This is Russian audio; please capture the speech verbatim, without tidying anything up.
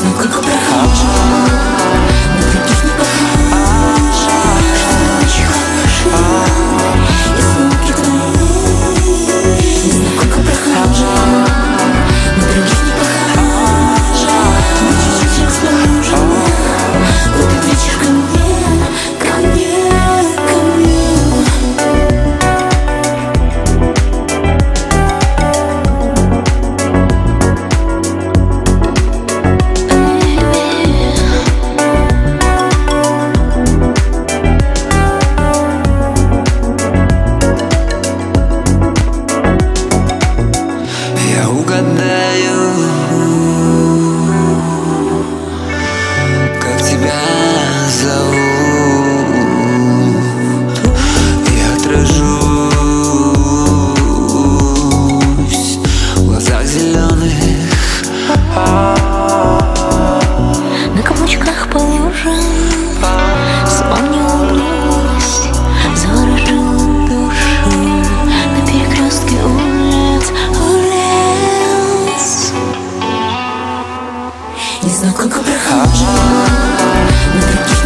знаю, сколько прохожу, на других не похож, что ты очень хороша. Я звуки твои, не знаю, сколько прохожу, на других не похож. Мы чуть-чуть расположим, в этот вечер ко мне, ко мне, ко мне. Я угадаю, как тебя зовут. Я отражусь в глазах зеленых. На каблучках по лужам сон не улыбнулась, заворожила душу на перекрестке улиц, улиц. Не знаю, сколько прохожу, на других